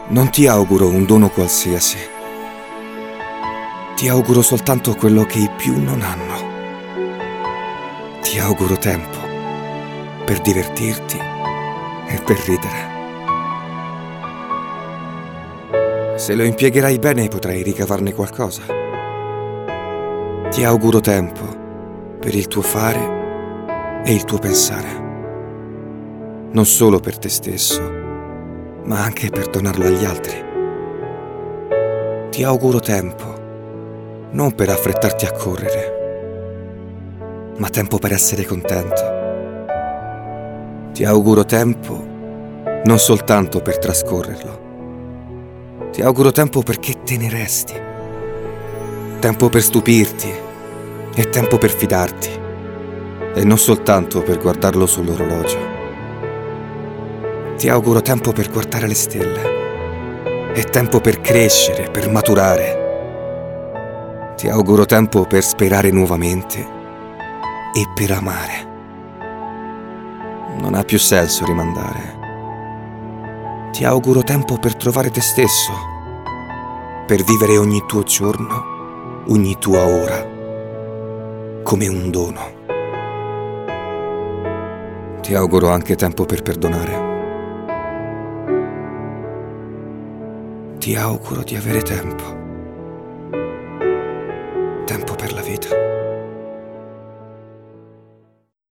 Non ti auguro un dono qualsiasi. Ti auguro soltanto quello che i più non hanno. Ti auguro tempo per divertirti e per ridere. Se lo impiegherai bene potrai ricavarne qualcosa. Ti auguro tempo per il tuo fare e il tuo pensare. Non solo per te stesso, ma anche per donarlo agli altri. Ti auguro tempo, non per affrettarti a correre, ma tempo per essere contento. Ti auguro tempo, non soltanto per trascorrerlo. Ti auguro tempo perché te ne resti. Tempo per stupirti e tempo per fidarti. E non soltanto per guardarlo sull'orologio. Ti auguro tempo per guardare le stelle. E tempo per crescere, per maturare. Ti auguro tempo per sperare nuovamente e per amare. Non ha più senso rimandare. Ti auguro tempo per trovare te stesso, per vivere ogni tuo giorno, ogni tua ora, come un dono. Ti auguro anche tempo per perdonare. Ti auguro di avere tempo